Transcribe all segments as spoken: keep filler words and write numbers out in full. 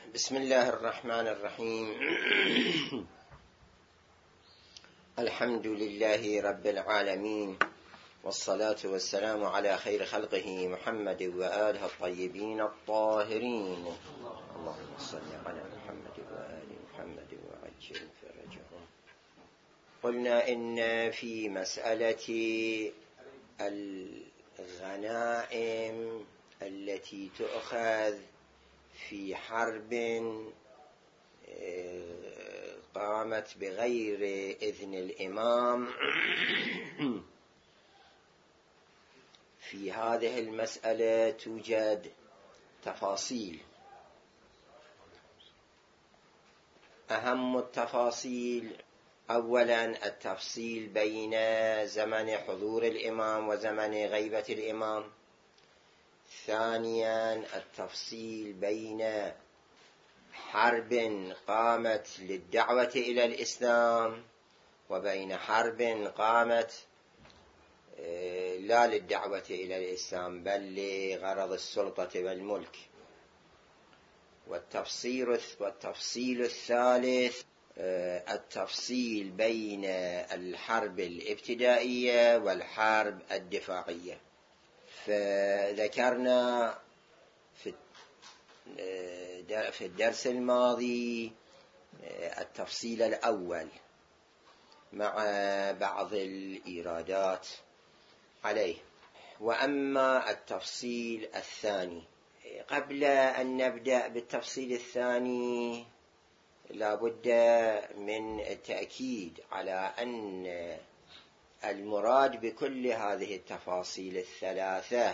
بسم الله الرحمن الرحيم. الحمد لله رب العالمين، والصلاة والسلام على خير خلقه محمد وآله الطيبين الطاهرين. اللهم صل على محمد وآل محمد وعجل فرجهم. قلنا إن في مسألة الغنائم التي تؤخذ في حرب قامت بغير إذن الإمام، في هذه المسألة توجد تفاصيل. أهم التفاصيل أولا التفصيل بين زمن حضور الإمام وزمن غيبة الإمام. ثانيا التفصيل بين حرب قامت للدعوة إلى الإسلام وبين حرب قامت لا للدعوة إلى الإسلام بل لغرض السلطة والملك. والتفصيل والتفصيل الثالث التفصيل بين الحرب الابتدائية والحرب الدفاعية. فذكرنا في الدرس الماضي التفصيل الأول مع بعض الإيرادات عليه. وأما التفصيل الثاني، قبل أن نبدأ بالتفصيل الثاني لا بد من التأكيد على أن المراد بكل هذه التفاصيل الثلاثة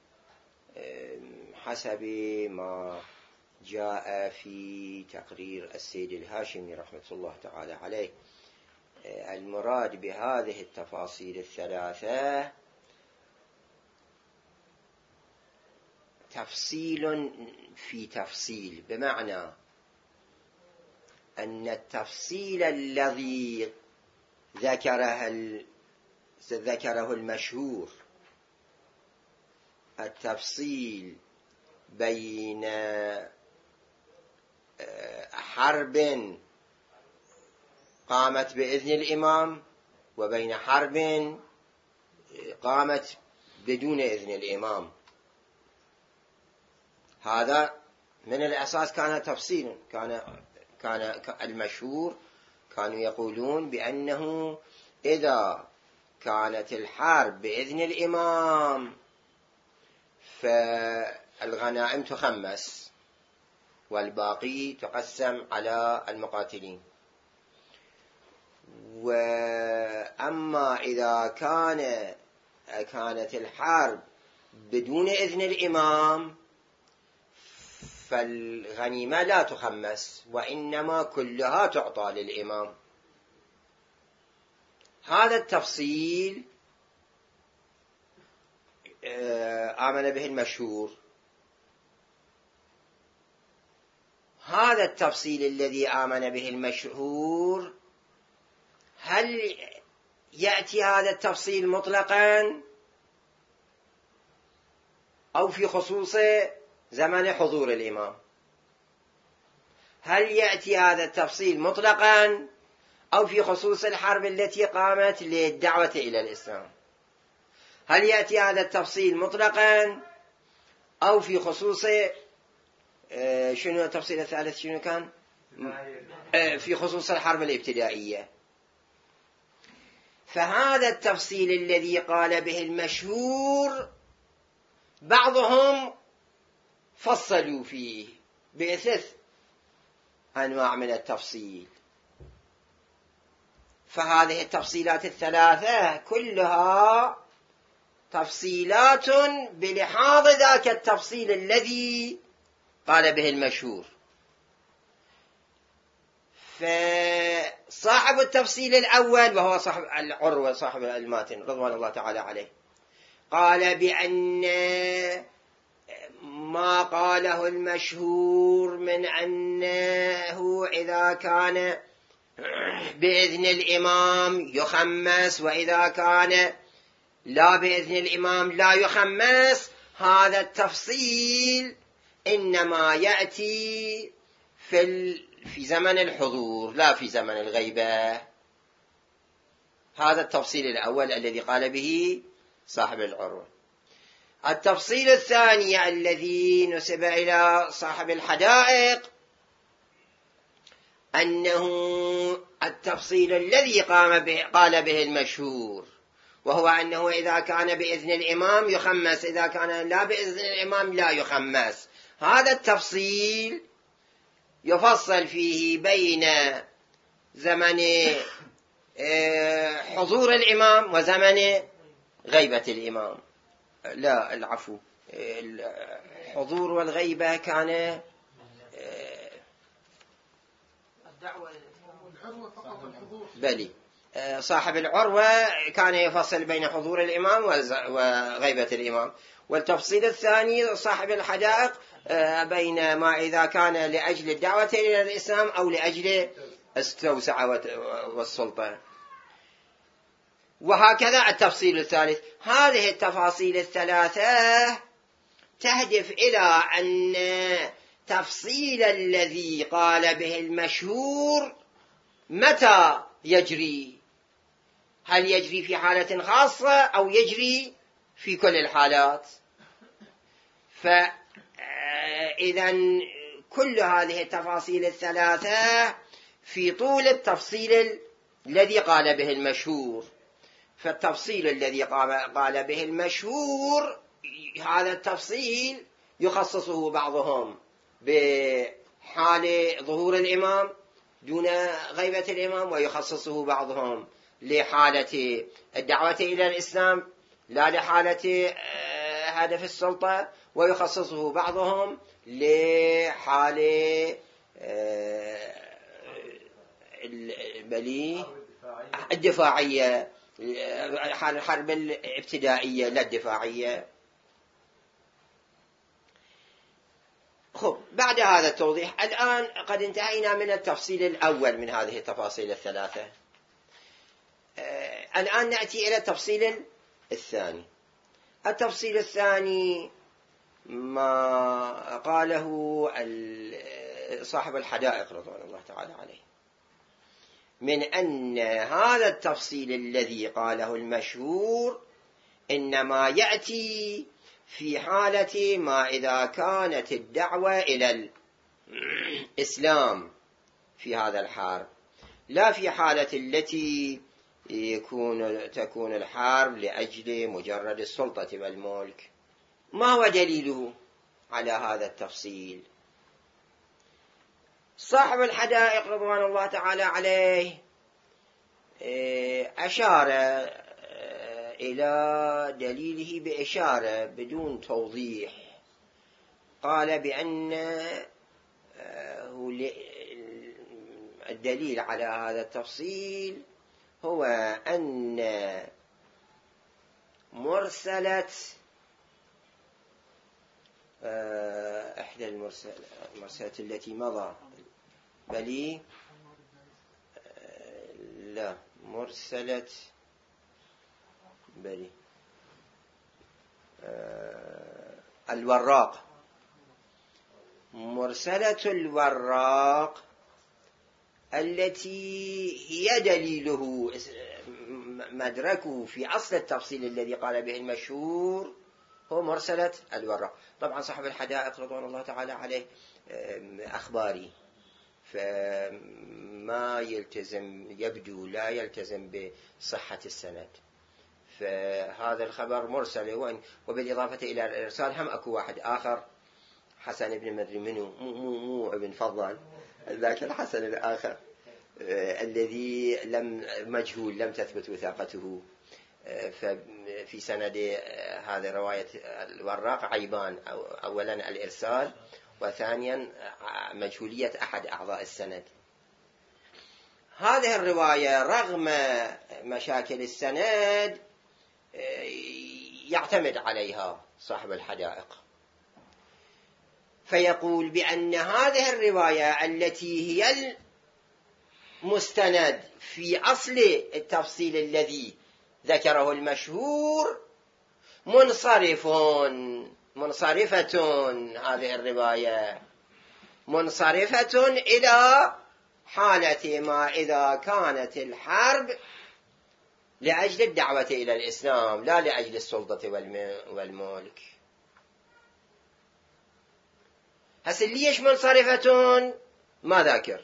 حسب ما جاء في تقرير السيد الهاشمي رحمة الله تعالى عليه، المراد بهذه التفاصيل الثلاثة تفصيل في تفصيل، بمعنى أن التفصيل الذي ذكره ذكره المشهور التفصيل بين حرب قامت بإذن الإمام وبين حرب قامت بدون إذن الإمام، هذا من الأساس كان تفصيلا. كان كان المشهور كانوا يقولون بأنه إذا كانت الحرب بإذن الإمام فالغنائم تخمس والباقي تقسم على المقاتلين. وأما إذا كان كانت الحرب بدون إذن الإمام فالغنيمة لا تخمس وإنما كلها تعطى للإمام. هذا التفصيل آمن به المشهور. هذا التفصيل الذي آمن به المشهور، هل يأتي هذا التفصيل مطلقا أو في خصوص زمن حضور الإمام؟ هل يأتي هذا التفصيل مطلقا أو في خصوص الحرب التي قامت للدعوة إلى الإسلام؟ هل يأتي هذا التفصيل مطلقا أو في خصوص شنو التفصيل الثالث شنو كان؟ في خصوص الحرب الابتدائية. فهذا التفصيل الذي قال به المشهور بعضهم فصلوا فيه بثلاث أنواع من التفصيل. فهذه التفصيلات الثلاثة كلها تفصيلات بلحاظ ذاك التفصيل الذي قال به المشهور. فصاحب التفصيل الأول وهو صاحب العروة صاحب الماتن رضوان الله تعالى عليه قال بأن ما قاله المشهور من أنه إذا كان بإذن الإمام يخمس وإذا كان لا بإذن الإمام لا يخمس، هذا التفصيل إنما يأتي في, في زمن الحضور لا في زمن الغيبة. هذا التفصيل الأول الذي قال به صاحب العروة. التفصيل الثاني الذي نسب إلى صاحب الحدائق أنه التفصيل الذي قام به قال به المشهور، وهو أنه إذا كان بإذن الإمام يخمس، إذا كان لا بإذن الإمام لا يخمس. هذا التفصيل يفصل فيه بين زمن حضور الإمام وزمن غيبة الإمام. لا العفو، الحضور والغيبة كان بلي صاحب العروة كان يفصل بين حضور الإمام وغيبة الإمام. والتفصيل الثاني صاحب الحدائق بين ما إذا كان لأجل الدعوة إلى الإسلام أو لأجل التوسعة والسلطة. وهكذا التفصيل الثالث. هذه التفاصيل الثلاثة تهدف إلى أن تفصيل الذي قال به المشهور متى يجري، هل يجري في حالة خاصة أو يجري في كل الحالات. فإذا كل هذه التفاصيل الثلاثة في طول التفصيل الذي قال به المشهور. فالتفصيل الذي قال به المشهور هذا التفصيل يخصصه بعضهم بحال ظهور الإمام دون غيبة الإمام، ويخصصه بعضهم لحالة الدعوة إلى الإسلام لا لحالة هدف السلطة، ويخصصه بعضهم لحال بلي الدفاعية، حال الحرب الابتدائية لا الدفاعية. خب، بعد هذا التوضيح الآن قد انتهينا من التفصيل الأول من هذه التفاصيل الثلاثة. آه الآن نأتي إلى التفصيل الثاني. التفصيل الثاني ما قاله صاحب الحدائق رضوان الله تعالى عليه، من أن هذا التفصيل الذي قاله المشهور إنما يأتي في حالة ما إذا كانت الدعوة إلى الإسلام في هذا الحرب، لا في حالة التي يكون تكون الحرب لأجل مجرد السلطة والملك. ما هو دليله على هذا التفصيل؟ صاحب الحدائق رضوان الله تعالى عليه أشار إلى دليله بإشارة بدون توضيح. قال بأن الدليل على هذا التفصيل هو أن مرسلة إحدى المرسلات التي مضى بلي لا مرسلة بلي الوراق، مرسلة الوراق التي هي دليله مدركه في أصل التفصيل الذي قال به المشهور هو مرسلة الوراق. طبعا صاحب الحدائق رضوان الله تعالى عليه أخباري، فما يلتزم يبدو لا يلتزم بصحة السند، فهذا الخبر مرسل. وبالإضافة إلى الإرسال هم أكو واحد آخر حسن ابن مدري منه، مو, مو, مو ابن فضل، ذاك الحسن الآخر الذي لم مجهول لم تثبت وثاقته. ففي سند هذه رواية الوراق عيبان، أولا الإرسال، وثانيا مجهولية أحد أعضاء السند. هذه الرواية رغم مشاكل السند يعتمد عليها صاحب الحدائق، فيقول بأن هذه الرواية التي هي المستند في أصل التفصيل الذي ذكره المشهور منصرف منصرفة هذه الرواية، منصرفة إلى حالة ما إذا كانت الحرب لأجل الدعوة إلى الإسلام لا لأجل السلطة والملك. هسه ليش منصرفة ما ذاكر.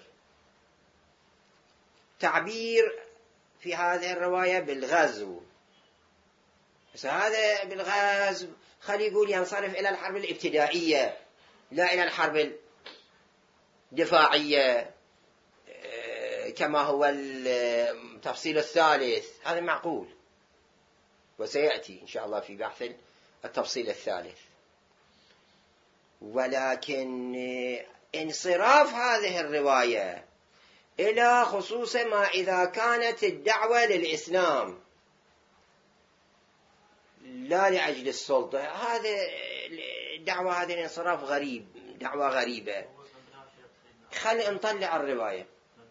تعبير في هذه الرواية بالغزو، بس هذا بالغزو خلي يقول ينصرف إلى الحرب الابتدائية لا إلى الحرب الدفاعية كما هو التفصيل الثالث. هذا معقول وسيأتي إن شاء الله في بحث التفصيل الثالث. ولكن انصراف هذه الرواية إلى خصوص ما إذا كانت الدعوة للإسلام لا لأجل السلطة، هذا الدعوة، هذا الانصراف غريب، دعوة غريبة. خلي نطلع الرواية.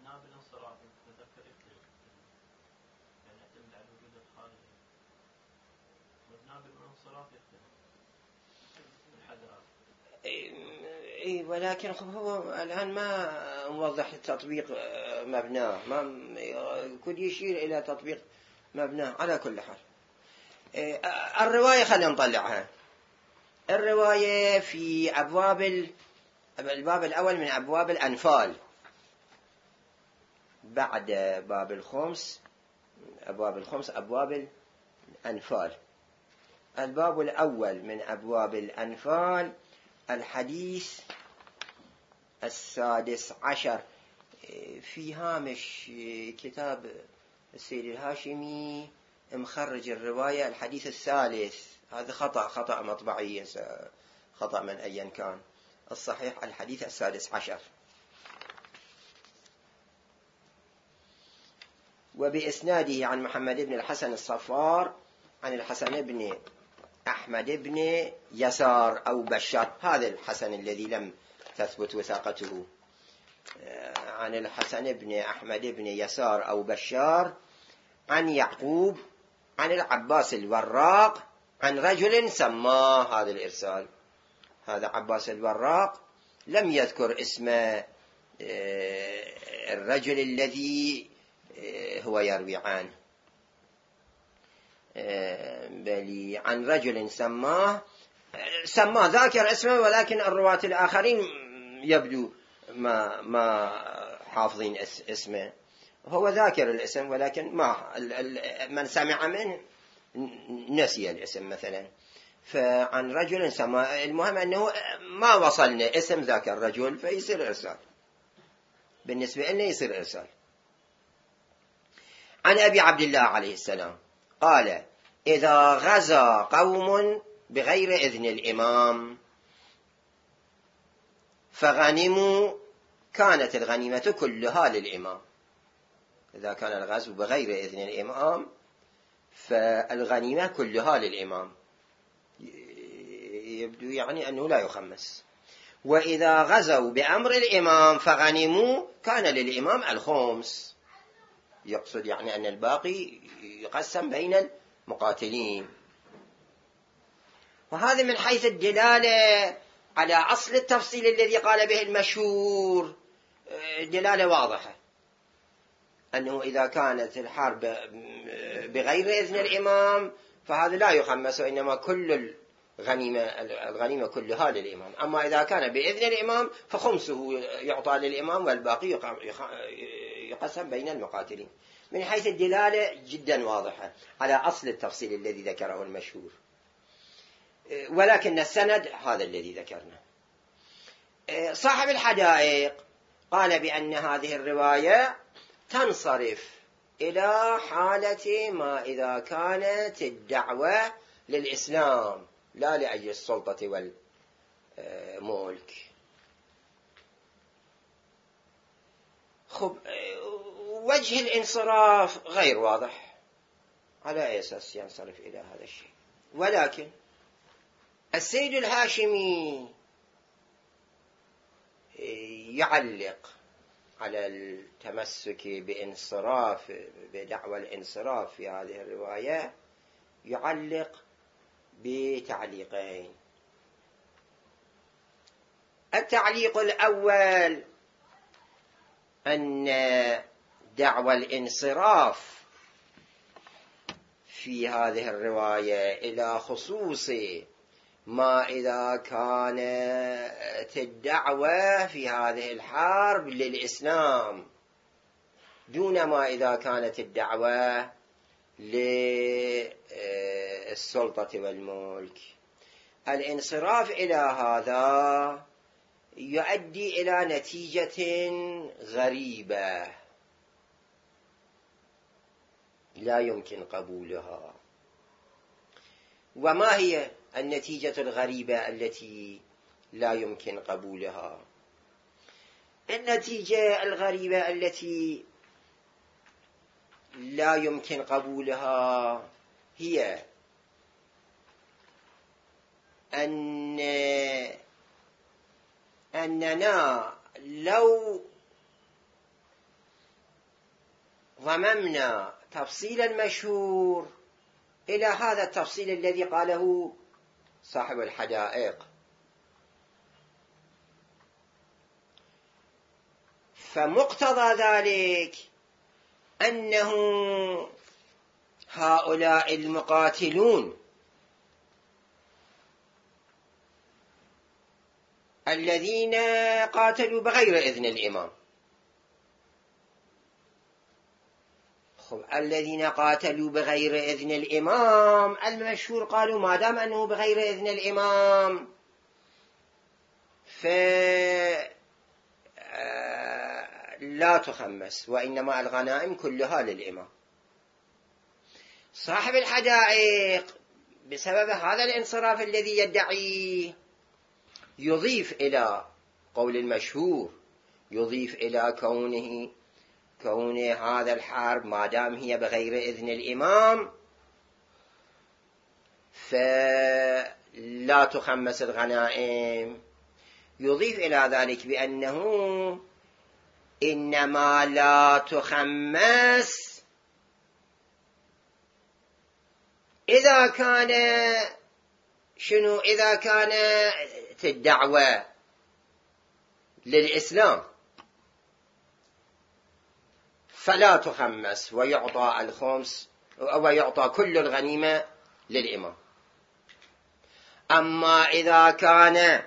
إيه ولكن هو الآن ما نوضح تطبيق مبناه، ما كل يشير إلى تطبيق مبناه. على كل حال الرواية خلينا نطلعها. الرواية في أبواب الباب الأول من أبواب الأنفال بعد باب الخمس، أبواب الخمس أبواب الأنفال. الباب الأول من أبواب الأنفال الحديث السادس عشر. في هامش كتاب السيد الهاشمي مخرج الرواية الحديث الثالث، هذا خطأ خطأ مطبعي، خطأ من أيا كان. الصحيح الحديث السادس عشر. وبإسناده عن محمد بن الحسن الصفار عن الحسن بن أحمد بن يسار أو بشار، هذا الحسن الذي لم تثبت وثاقته، عن الحسن بن أحمد بن يسار أو بشار عن يعقوب عن العباس الوراق عن رجل سماه. هذا الإرسال، هذا عباس الوراق لم يذكر اسم الرجل الذي هو يروي عنه، بل عن رجل سماه سماه ذاكر اسمه، ولكن الرواة الآخرين يبدو ما ما حافظين اسمه. هو ذاكر الاسم ولكن ما من سمع منه نسي الاسم مثلا. فعن رجل سماه، المهم أنه ما وصلنا اسم ذاك الرجل فيصير إرسال، بالنسبة لنا يصير إرسال. عن أبي عبد الله عليه السلام قال: إذا غزا قوم بغير إذن الإمام فغنموا كانت الغنيمة كلها للإمام. إذا كان الغزو بغير إذن الإمام فالغنيمة كلها للإمام، يبدو يعني أنه لا يخمس. وإذا غزوا بأمر الإمام فغنموا كان للإمام الخمس، يقصد يعني أن الباقي يقسم بين المقاتلين. وهذا من حيث الدلالة على أصل التفصيل الذي قال به المشهور دلالة واضحة، أنه إذا كانت الحرب بغير إذن الإمام فهذا لا يخمس، وإنما كل الغنيمة الغنيمة كلها للإمام. أما إذا كان بإذن الإمام فخمسه يعطى للإمام والباقي يقسم بين المقاتلين. من حيث الدلالة جدا واضحة على أصل التفصيل الذي ذكره المشهور، ولكن السند هذا الذي ذكرنا. صاحب الحدائق قال بأن هذه الرواية تنصرف إلى حالة ما إذا كانت الدعوة للإسلام لا لأجل السلطة والملك. خب وجه الانصراف غير واضح، على أي أساس ينصرف إلى هذا الشيء؟ ولكن السيد الهاشمي يعلق على التمسك بانصراف بدعوى الانصراف في هذه الرواية، يعلق بتعليقين. التعليق الأول أن دعوى الانصراف في هذه الرواية إلى خصوص ما إذا كانت الدعوة في هذه الحرب للإسلام دون ما إذا كانت الدعوة للسلطة والملك. الانصراف إلى هذا يؤدي إلى نتيجة غريبة لا يمكن قبولها. وما هي النتيجة الغريبة التي لا يمكن قبولها؟ النتيجة الغريبة التي لا يمكن قبولها هي أن أننا لو ضممنا تفصيل المشهور إلى هذا التفصيل الذي قاله صاحب الحدائق، فمقتضى ذلك أنه هؤلاء المقاتلون الذين قاتلوا بغير إذن الإمام، الذين قاتلوا بغير إذن الإمام المشهور قالوا ما دام أنه بغير إذن الإمام فلا تخمس وإنما الغنائم كلها للإمام. صاحب الحدائق بسبب هذا الانصراف الذي يدعيه يضيف إلى قول المشهور، يضيف إلى كونه كون هذا الحرب ما دام هي بغير إذن الإمام فلا تخمس الغنائم، يضيف إلى ذلك بأنه إنما لا تخمس إذا كان شنو إذا كانت الدعوة للإسلام فلا تخمس ويعطى الخمس ويعطى كل الغنيمة للإمام. أما إذا كان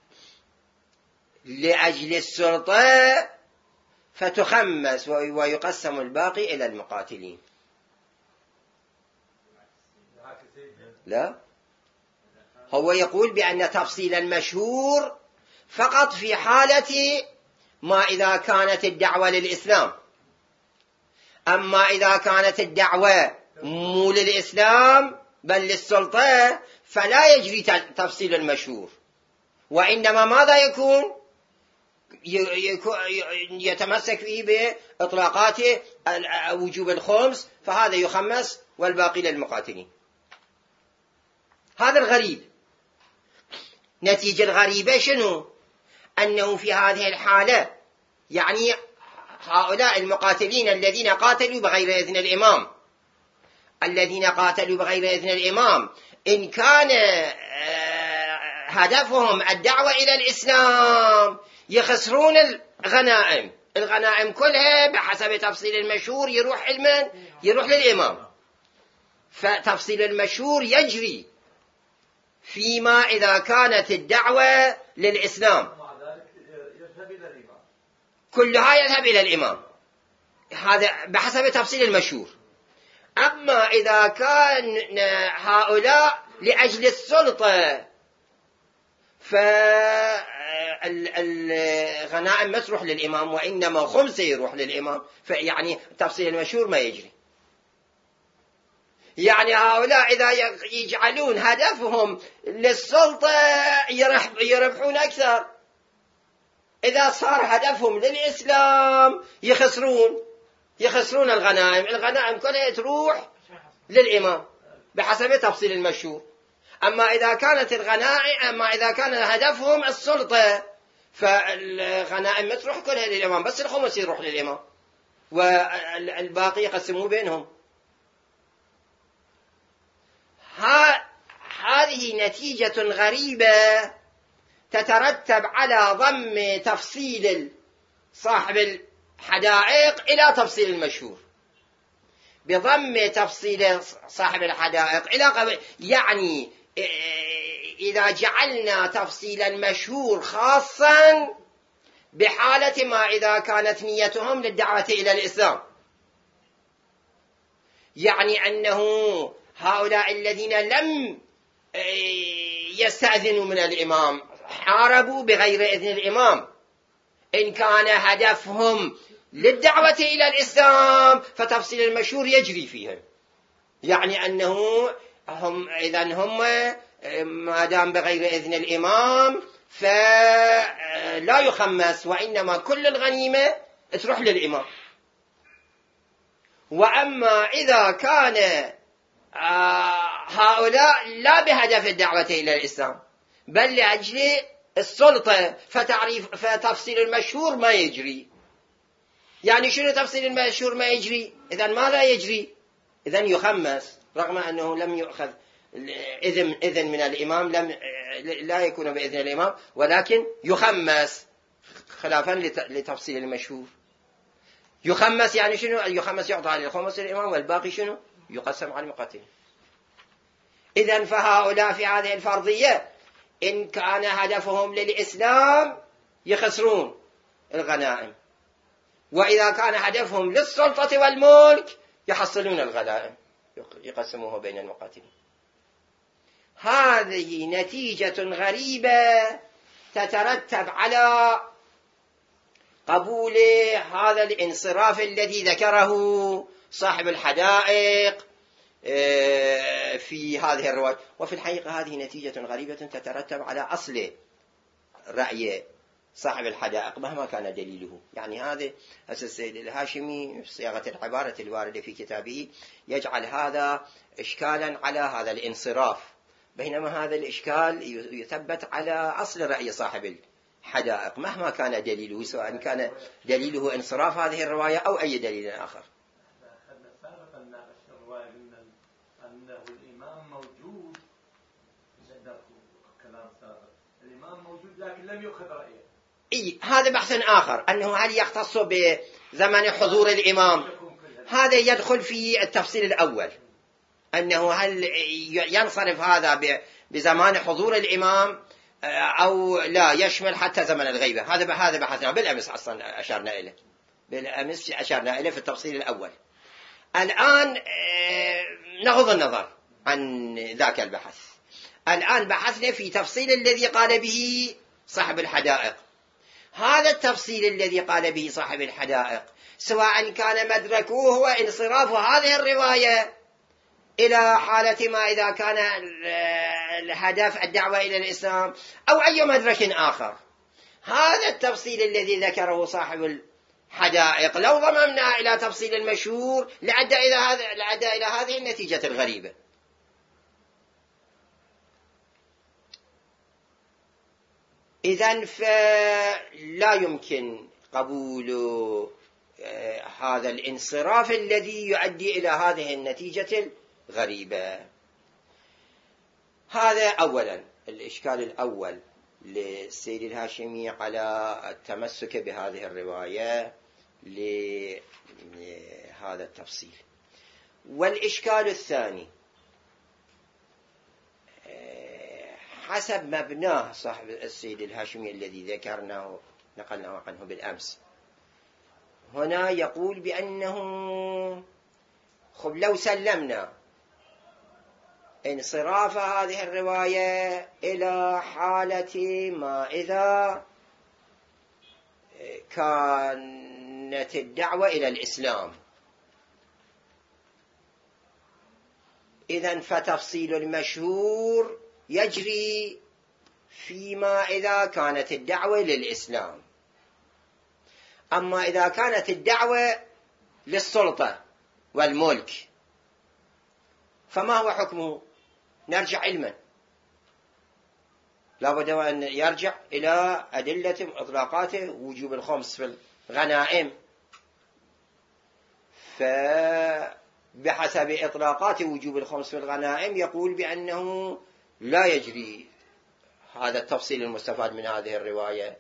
لأجل السلطة فتخمس ويقسم الباقي إلى المقاتلين. لا، هو يقول بأن تفصيل المشهور فقط في حالة ما إذا كانت الدعوة للإسلام، أما إذا كانت الدعوة مو للإسلام بل للسلطة فلا يجري تفصيل المشهور، وإنما ماذا يكون؟ يتمسك فيه بإطلاقات وجوب الخمس، فهذا يخمس والباقي للمقاتلين. هذا الغريب. نتيجة الغريبة شنو؟ أنه في هذه الحالة يعني هؤلاء المقاتلين الذين قاتلوا بغير إذن الإمام الذين قاتلوا بغير إذن الإمام إن كان هدفهم الدعوة إلى الإسلام يخسرون الغنائم، الغنائم كلها بحسب تفصيل المشهور يروح لمن؟ يروح للإمام. فتفصيل المشهور يجري فيما إذا كانت الدعوة للإسلام كلها يذهب إلى الإمام، هذا بحسب تفصيل المشهور. أما إذا كان هؤلاء لأجل السلطة فالغنائم ما تروح للإمام وإنما خمسة يروح للإمام، فيعني تفصيل المشهور ما يجري. يعني هؤلاء إذا يجعلون هدفهم للسلطة يربحون أكثر، إذا صار هدفهم للإسلام يخسرون يخسرون الغنائم، الغنائم كلها تروح للإمام بحسب تفصيل المشهور. أما إذا كانت الغنائم أما إذا كان هدفهم السلطة فالغنائم ما تروح كلها للإمام، بس الخمس يروح للإمام والباقي يقسموا بينهم. ها هذه نتيجة غريبة تترتب على ضم تفصيل صاحب الحدائق إلى تفصيل المشهور، بضم تفصيل صاحب الحدائق إلى قبل، يعني إذا جعلنا تفصيل المشهور خاصا بحالة ما إذا كانت نيتهم للدعوة إلى الإسلام، يعني أنه هؤلاء الذين لم يستأذنوا من الإمام حاربوا بغير إذن الإمام، إن كان هدفهم للدعوة إلى الإسلام فتفصيل المشهور يجري فيهم، يعني أنه هم إذن هم ما دام بغير إذن الإمام فلا يخمس، وإنما كل الغنيمة تروح للإمام. وأما إذا كان هؤلاء لا بهدف الدعوة إلى الإسلام بل لأجل السلطة فتعريف فتفصيل المشهور ما يجري. يعني شنو تفصيل المشهور ما يجري؟ إذن ماذا يجري؟ إذن يخمس، رغم أنه لم يؤخذ إذن إذن من الإمام، لم لا يكون بإذن الإمام، ولكن يخمس خلافا لتفصيل المشهور. يخمس يعني شنو؟ يخمس يعطى على الخمس الإمام والباقي شنو؟ يقسم على المقاتل. إذن فهؤلاء في هذه الفرضية إن كان هدفهم للإسلام يخسرون الغنائم، وإذا كان هدفهم للسلطة والملك يحصلون الغنائم يقسموه بين المقاتلين. هذه نتيجة غريبة تترتب على قبول هذا الانصراف الذي ذكره صاحب الحدائق في هذه الرواية. وفي الحقيقة هذه نتيجة غريبة تترتب على أصل رأي صاحب الحدائق مهما كان دليله. يعني هذا السيد الهاشمي في صياغة العبارة الواردة في كتابه يجعل هذا إشكالا على هذا الانصراف، بينما هذا الإشكال يثبت على أصل رأي صاحب الحدائق مهما كان دليله، سواء كان دليله انصراف هذه الرواية أو أي دليل آخر. أنه الإمام موجود، كلام سابق الإمام موجود لكن لم يؤخذ رأيه. إيه هذا بحث آخر، أنه هل يختص بزمن حضور الإمام، هذا يدخل في التفصيل الأول، أنه هل ينصرف هذا بزمان حضور الإمام أو لا يشمل حتى زمن الغيبة. هذا هذا بحثنا بالأمس أصلا أشرنا إليه، بالأمس أشرنا إليه في التفصيل الأول. الآن نغض النظر عن ذاك البحث، الآن بحثنا في تفصيل الذي قال به صاحب الحدائق. هذا التفصيل الذي قال به صاحب الحدائق سواء كان مدركوه هو انصراف هذه الرواية إلى حالة ما إذا كان الهدف الدعوة إلى الإسلام أو أي مدرك آخر، هذا التفصيل الذي ذكره صاحب الحدائق لو ضممنا إلى تفصيل المشهور لعد إلى هذا لعد إلى هذه النتيجة الغريبة. إذن فلا يمكن قبول هذا الانصراف الذي يؤدي إلى هذه النتيجة الغريبة. هذا أولا الإشكال الأول للسيد الهاشمي على التمسك بهذه الرواية لهذا التفصيل. والإشكال الثاني حسب مبناه صاحب السيد الهاشمي الذي ذكرناه نقلناه عنه بالأمس، هنا يقول بأنه خب لو سلمنا انصراف هذه الرواية إلى حالة ما إذا كانت الدعوة إلى الإسلام، إذن فتفصيل المشهور يجري فيما إذا كانت الدعوة للإسلام. أما إذا كانت الدعوة للسلطة والملك فما هو حكمه؟ نرجع علما، لابد أن يرجع إلى أدلة إطلاقاته وجوب الخمس في الغنائم، فبحسب إطلاقات وجوب الخمس في الغنائم يقول بأنه لا يجري هذا التفصيل المستفاد من هذه الرواية،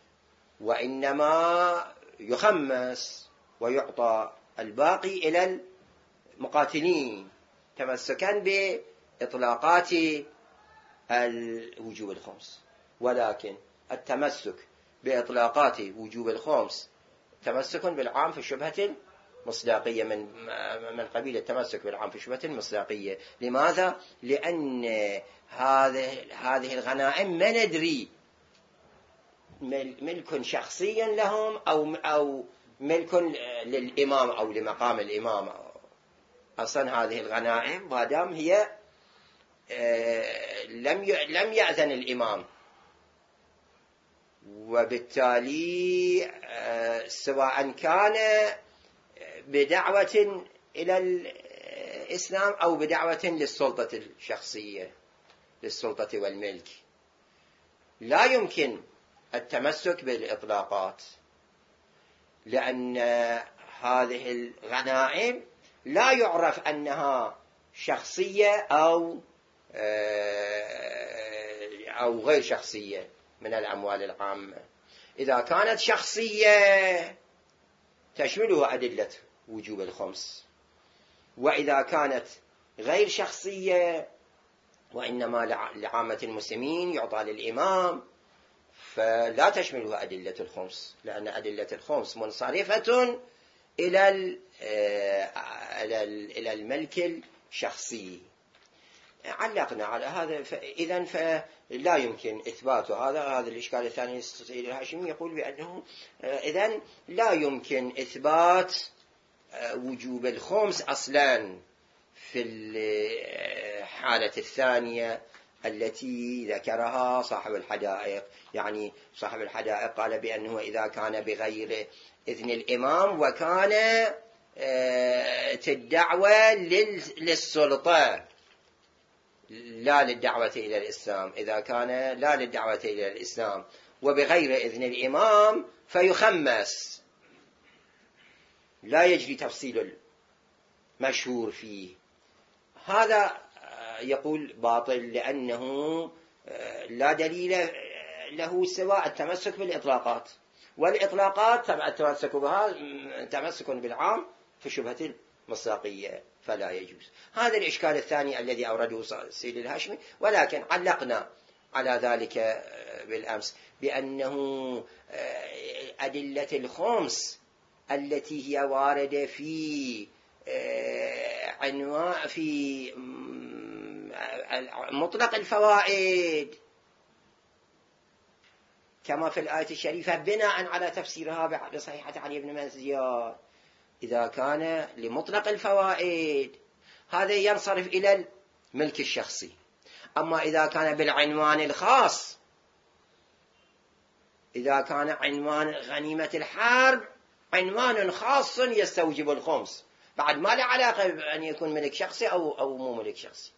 وإنما يخمس ويعطى الباقي إلى المقاتلين تمسكا بإطلاقات الوجوب الخمس. ولكن التمسك بإطلاقات وجوب الخمس تمسك بالعام في شبهة المصداقية، من من قبيل التمسك بالعام في شبهة المصداقية. لماذا؟ لأن هذه هذه الغنائم ما ندري ملك شخصيا لهم أو أو ملك للإمام أو لمقام الإمام. أصلا هذه الغنائم ما دام هي لم لم يأذن الإمام، وبالتالي سواء كان بدعوة إلى الإسلام أو بدعوة للسلطة الشخصية للسلطة والملك، لا يمكن التمسك بالإطلاقات، لأن هذه الغنائم لا يعرف أنها شخصية أو أو غير شخصية من الأموال العامة. إذا كانت شخصية تشملها أدلة وجوب الخمس، وإذا كانت غير شخصية وإنما لعامة المسلمين يعطى للإمام فلا تشملها أدلة الخمس، لأن أدلة الخمس منصرفة إلى إلى الملك الشخصي. علقنا على هذا، إذن فلا يمكن إثبات هذا. هذا الإشكال الثاني السيد الهاشمي يقول بأنه إذن لا يمكن إثبات وجوب الخمس أصلا في الحالة الثانية التي ذكرها صاحب الحدائق. يعني صاحب الحدائق قال بأنه إذا كان بغير إذن الإمام وكان الدعوة للسلطة لا للدعوة إلى الإسلام، إذا كان لا للدعوة إلى الإسلام وبغير إذن الإمام فيخمس، لا يجري تفصيل المشهور فيه. هذا يقول باطل، لأنه لا دليل له سوى التمسك بالإطلاقات، والإطلاقات تبع التمسك بها تمسك بالعام في شبهة المصداقية فلا يجوز. هذا الإشكال الثاني الذي أورده السيد الهاشمي، ولكن علقنا على ذلك بالأمس بأنه أدلة الخمس التي هي واردة في عنوان في مطلق الفوائد كما في الآية الشريفة بناء على تفسيرها بصحيحة علي بن مزيار، إذا كان لمطلق الفوائد هذا ينصرف إلى الملك الشخصي. أما إذا كان بالعنوان الخاص، إذا كان عنوان غنيمة الحرب عنوان خاص يستوجب الخمس، بعد ما له علاقة بأن يكون ملك شخصي أو أو مو ملك شخصي،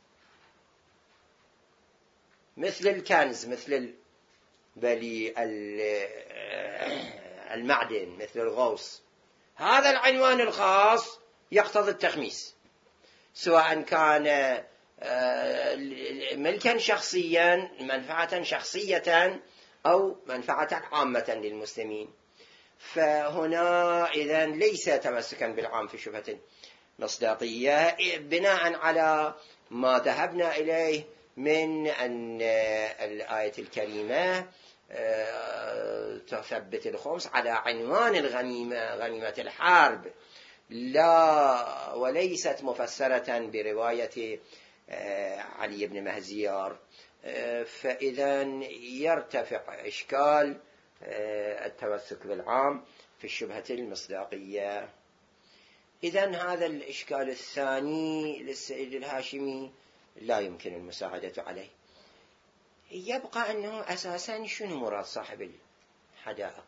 مثل الكنز، مثل بلي المعدن، مثل الغوص. هذا العنوان الخاص يقتضي التخميس، سواء كان ملكا شخصيا، منفعة شخصية أو منفعة عامة للمسلمين. فهنا إذن ليس تمسكا بالعام في شبهة مصداقية، بناء على ما ذهبنا إليه من أن الآية الكريمة تثبت الخمس على عنوان الغنيمة، غنيمة الحرب، لا وليست مفسرة برواية علي بن مهزيار. فإذا يرتفع إشكال التمسك بالعام في الشبهة المصداقية. إذن هذا الإشكال الثاني للسيد الهاشمي لا يمكن المساعدة عليه. يبقى أنه أساسا شنو مراد صاحب الحدائق؟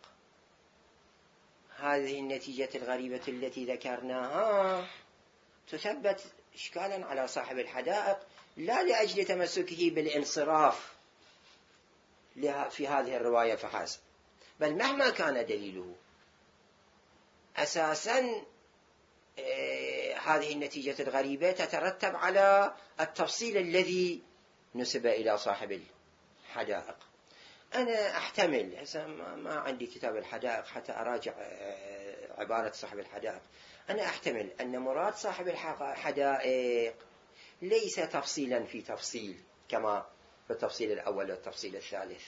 هذه النتيجة الغريبة التي ذكرناها تثبت إشكالا على صاحب الحدائق، لا لأجل تمسكه بالانصراف في هذه الرواية فحسب، بل مهما كان دليله أساسا هذه النتيجة الغريبة تترتب على التفصيل الذي نسب إلى صاحب الحدائق. أنا أحتمل، ما عندي كتاب الحدائق حتى أراجع عبارة صاحب الحدائق، أنا أحتمل أن مراد صاحب الحدائق ليس تفصيلا في تفصيل كما في التفصيل الأول والتفصيل الثالث،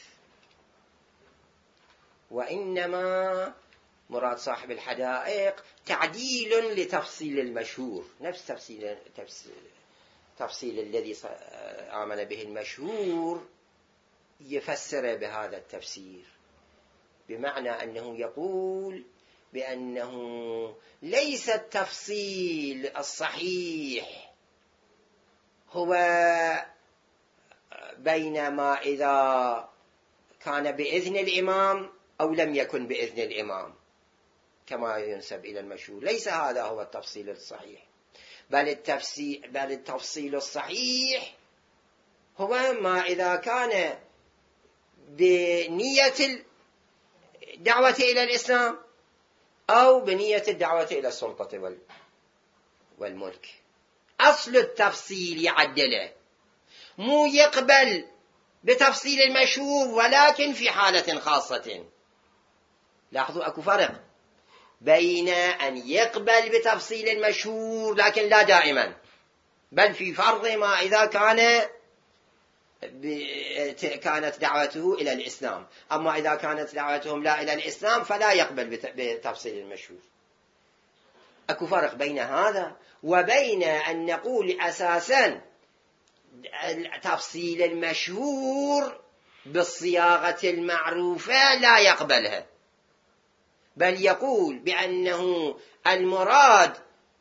وإنما مراد صاحب الحدائق تعديل لتفصيل المشهور، نفس تفصيل تفصيل الذي آمن به المشهور يفسر بهذا التفسير، بمعنى أنه يقول بأنه ليس التفصيل الصحيح هو بين ما إذا كان بإذن الإمام أو لم يكن بإذن الإمام كما ينسب إلى المشهور، ليس هذا هو التفصيل الصحيح، بل التفصيل, بل التفصيل الصحيح هو ما إذا كان بنية الدعوة إلى الإسلام أو بنية الدعوة إلى السلطة والملك. أصل التفصيل يعدله، مو يقبل بتفصيل المشهور ولكن في حالة خاصة. لاحظوا أكو فرق بين أن يقبل بتفصيل المشهور لكن لا دائما، بل في فرض ما إذا كان كانت دعوته إلى الإسلام، أما إذا كانت دعوتهم لا إلى الإسلام فلا يقبل بتفصيل المشهور. أكو فرق بين هذا وبين أن نقول أساسا تفصيل المشهور بالصياغة المعروفة لا يقبلها، بل يقول بأنه المراد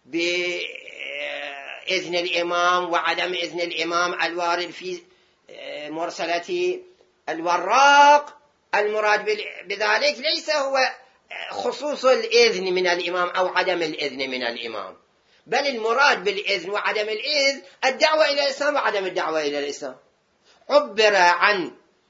بإذن الإمام وعدم إذن الإمام الوارد في مرسلة الوراق، المراد بذلك ليس هو خصوص الإذن من الإمام أو عدم الإذن من الإمام، بل المراد بالإذن وعدم الإذن الدعوة إلى الإسلام وعدم الدعوة إلى الإسلام. عبر عن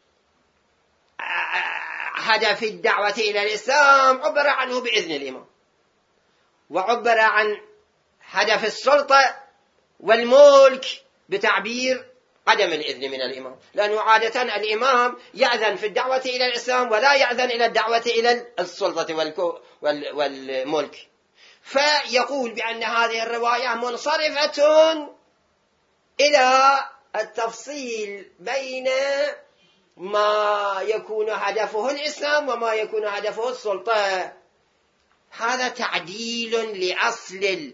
هدف الدعوة إلى الإسلام عبر عنه بإذن الإمام، وعبر عن هدف السلطة والملك بتعبير عدم الإذن من الإمام، لأنه عادة الإمام يأذن في الدعوة إلى الإسلام ولا يأذن إلى الدعوة إلى السلطة والملك. فيقول بأن هذه الرواية منصرفة إلى التفصيل بين ما يكون هدفه الإسلام وما يكون هدفه السلطة. هذا تعديل لأصل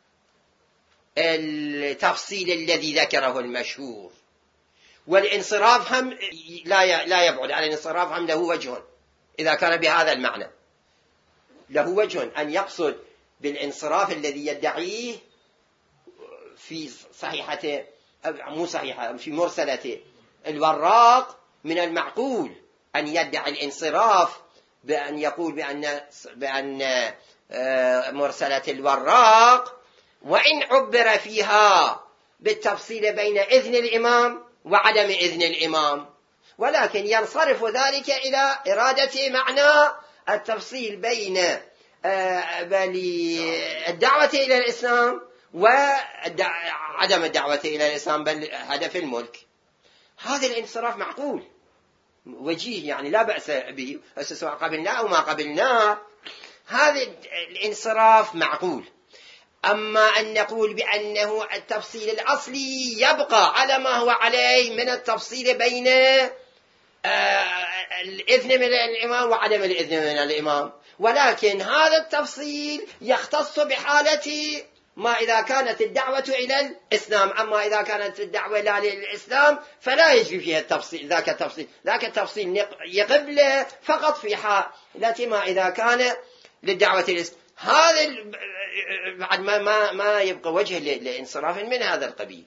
التفصيل الذي ذكره المشهور، والانصراف هم لا يبعد عن الانصراف، هم له وجه إذا كان بهذا المعنى، له وجه أن يقصد بالانصراف الذي يدعيه في صحيحة مو صحيحة في مرسلة الوراق. من المعقول أن يدعي الانصراف بأن يقول بأن, بأن مرسلة الوراق وإن عبر فيها بالتفصيل بين إذن الإمام وعدم إذن الإمام، ولكن ينصرف ذلك إلى إرادة معنى التفصيل بين الدعوة إلى الإسلام وعدم الدعوة إلى الإسلام بل هدف الملك. هذا الانصراف معقول وجيه، يعني لا بأس به سواء قبلنا أو ما قبلنا، هذا الانصراف معقول. أما أن نقول بأنه التفصيل الأصلي يبقى على ما هو عليه من التفصيل بين الإذن من الإمام وعدم الإذن من الإمام، ولكن هذا التفصيل يختص بحالة ما إذا كانت الدعوة إلى الإسلام، أما إذا كانت الدعوة لا للإسلام فلا يجري فيها التفصيل. ذاك التفصيل ذاك التفصيل يقبل فقط في حالة ما إذا كان للدعوة إلى الإسلام. هذا بعد ما ما ما يبقى وجه لانصراف من هذا القبيل.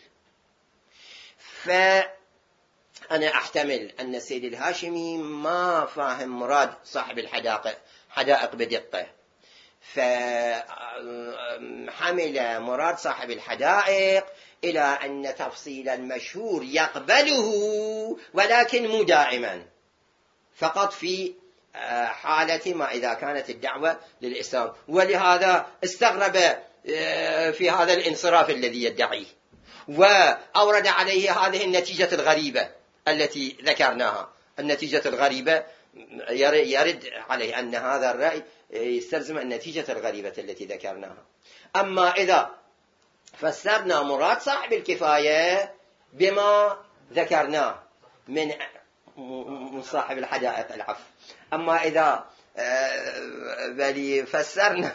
فأنا أحتمل أن السيد الهاشمي ما فاهم مراد صاحب الحدائق حدائق بدقة، فحمل مراد صاحب الحدائق إلى أن تفصيل المشهور يقبله ولكن مو دائما، فقط في حالة ما إذا كانت الدعوة للإسلام، ولهذا استغرب في هذا الانصراف الذي يدعيه، وأورد عليه هذه النتيجة الغريبة التي ذكرناها. النتيجة الغريبة يرد عليه أن هذا الرأي يستلزم النتيجة الغريبة التي ذكرناها. أما إذا فسرنا مراد صاحب الكفاية بما ذكرناه من صاحب الحدائق العفو، أما إذا بل فسرنا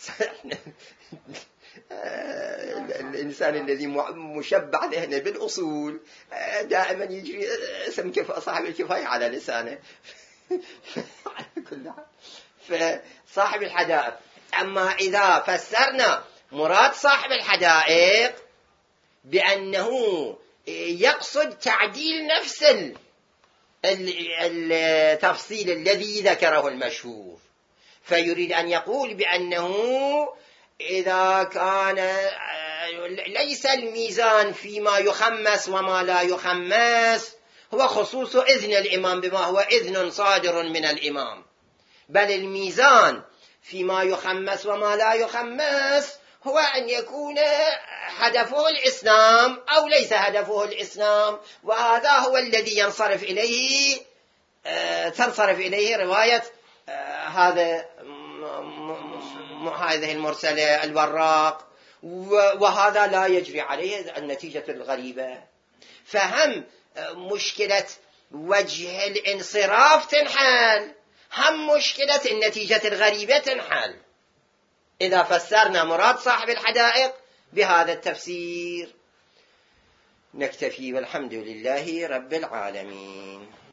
الإنسان الذي مشبع ذهنه بالأصول دائما يجري اسم صاحب الكفاية على لسانه على كل حال فصاحب الحدائق. أما إذا فسرنا مراد صاحب الحدائق بأنه يقصد تعديل نفس التفصيل الذي ذكره المشهور، فيريد أن يقول بأنه إذا كان ليس الميزان فيما يخمس وما لا يخمس هو خصوص إذن الإمام بما هو إذن صادر من الإمام، بل الميزان فيما يخمس وما لا يخمس هو أن يكون هدفه الإسلام أو ليس هدفه الإسلام، وهذا هو الذي ينصرف إليه تنصرف إليه رواية هذا هذه المرسلة الوراق، وهذا لا يجري عليه النتيجة الغريبة. فهم مشكلة وجه الانصراف تنحل، هم مشكلة النتيجة الغريبة تنحل إذا فسرنا مراد صاحب الحدائق بهذا التفسير. نكتفي والحمد لله رب العالمين.